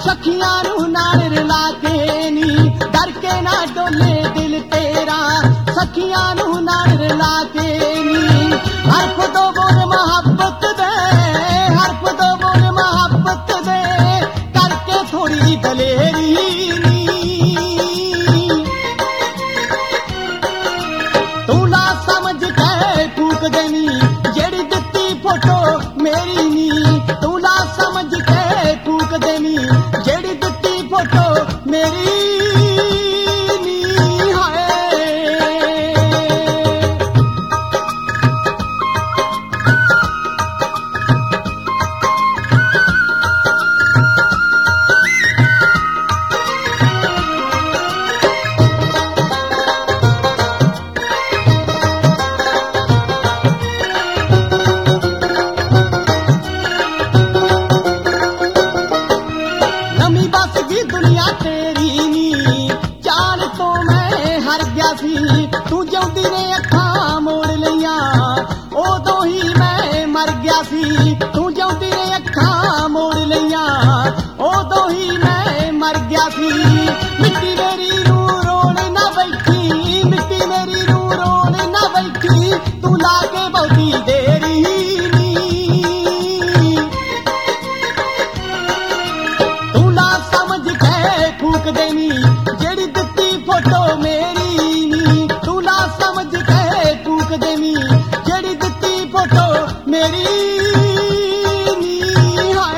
सखियां नू नाल रला के नी डर के ना डोले दिल तेरा सखियां नू नाल रला के नी हरफ दो बोल मोहब्बत दे हरफ दो बोल मोहब्बत दे करके थोड़ी दलेरी नी तू ना समझ के फूक देनी जेड़ी दित्ती फोटो मेरी नी तू ना समझ के फूक देनी जेड़ी दित्ती फोटो मेरी नी हाय नमी बस दी दुनिया तेरी नी जान तो मैं हर गया सी तू जिउंदी ने अखां मोड़ लईयां उदों ही मैं मर गया सी तू जिउंदी ने अखां मोड़ लईयां उदों ही मैं मर गया सी मिट्टी मेरी नू रोण ना बैठी मिट्टी मेरी नू रोण ना बैठी तू लागे बहुती देरी नी तू ना समझ के फूक देनी जेड़ी दित्ती फोटो मेरी नी तू ना समझ के फूक देनी जेड़ी दित्ती फोटो मेरी नी हाय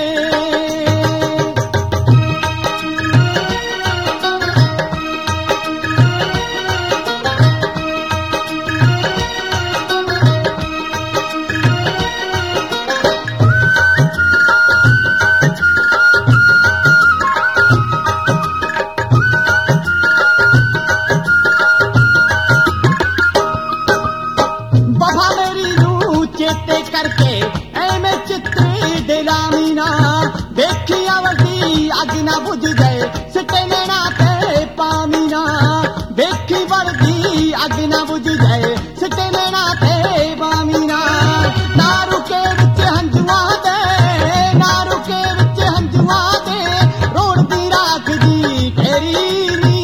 बफा मेरी नू चेते करके ऐਵੇਂ चित्र दिलामी ना देखी आवती अग ना बुझ गए सिटे नैना ते पामी ना देखी बढ़ती अग ना बुझ गए सिटे नैना ते पामी ना रुके विच हंजुआ दे ना रुके विच हंजुआ दे रोड दी राख दी फेरी नी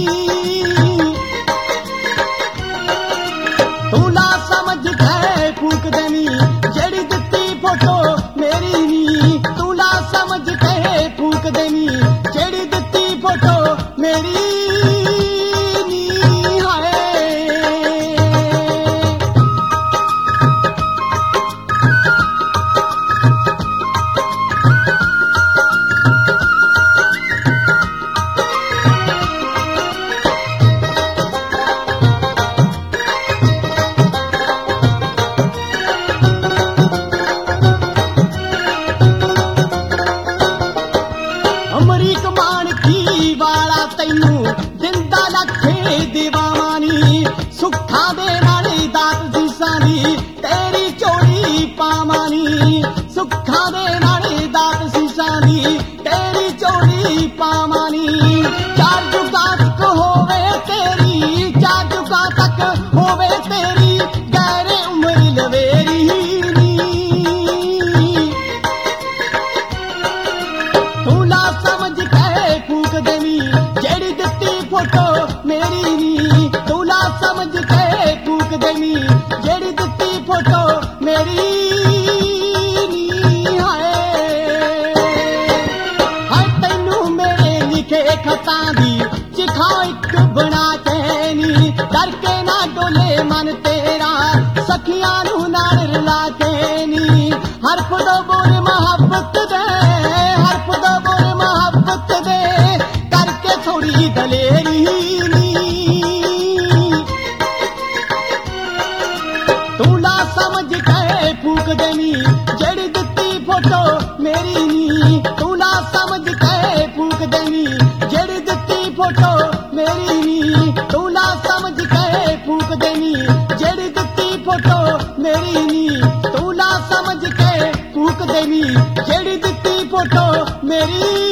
तू ना समझ के फूक देनी जेड़ी दित्ती फोटो मेरी नी तू ना समझ के फूक देनी जेड़ी दित्ती फोटो मेरी नी हाय अमरीक मानकी वाला तैनू दिंदा लखे दीवानी सुखा दे नाले दात सीसानी तेरी चोरी पामानी सुखा दे नाले दात सीसानी तेरी चोरी पामानी चार जुगा तक होवे तेरी चार जुगा तक होवे तेरी गहरे उम्र लवेरी नी तू ना समझ के फूक देनी जेड़ी दित्ती फोटो मेरी नी तू ना समझ के फूक देनी जेड़ी दित्ती फोटो मेरी नी हाय हाय तैनू मेरे लिखे खतां दी चिखाओ इक बना के नी डर के ना डोले मन तेरा सखियां नू नाल रला के नी हरफ दो बोल मोहब्बत दे हरफ दो बोल मोहब्बत दे करके थोड़ी दलेरी नी तू ना समझ के फूक देनी जेड़ी दित्ती फोटो मेरी नी तू ना समझ के फूक देनी जेड़ी दित्ती फोटो मेरी नी तू ना समझ के फूक देनी जेड़ी दित्ती फोटो मेरी नी तू ना समझ के फूक देनी जेड़ी दित्ती फोटो मेरी